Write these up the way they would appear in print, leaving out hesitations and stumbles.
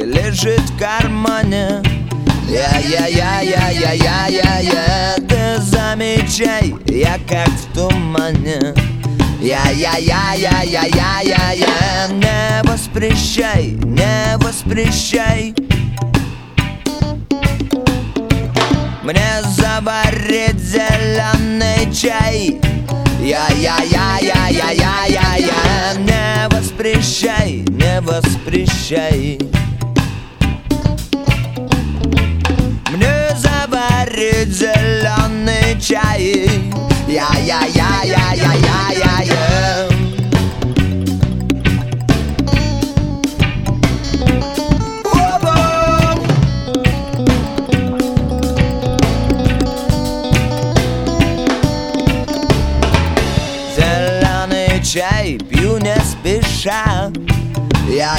лежит в кармане. Я, ты замечай, я как в тумане. Я, не воспрещай, не воспрещай мне заварить зеленый чай. Я, не воспрещай, не воспрещай мне заварить зеленый чай. Я. Зеленый чай пью не спеша. Я.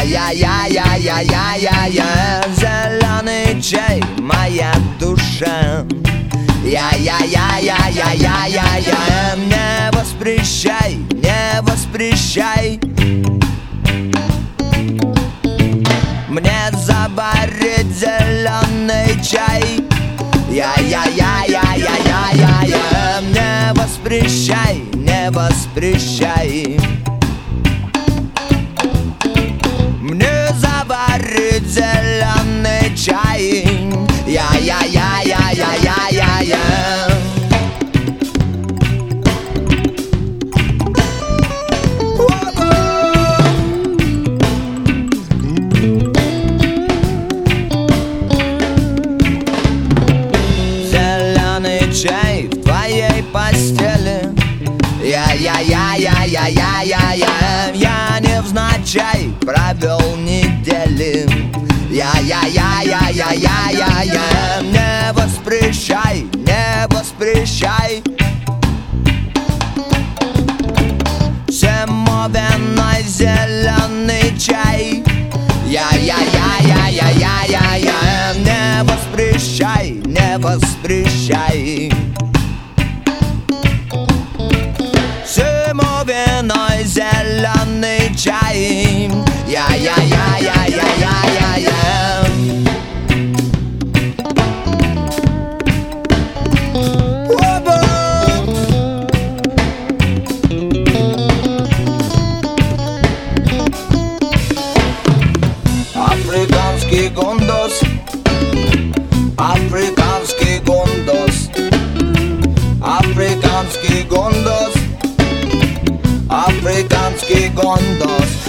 Зеленый чай, моя душа. Я, не воспрещай, не воспрещай мне заварить зеленый чай. Я, не воспрещай, не воспрещай мне заварить зеленый чай. Я. Зеленый чай в твоей постели. Я невзначай провел недели. Я, не воспрещай, не воспрещай семовиной зеленый чай. Я, не воспрещай, не воспрещай семовиной зеленый чай. Я. Африканский гондос, африканский гондос, африканский гондос, африканский гондос.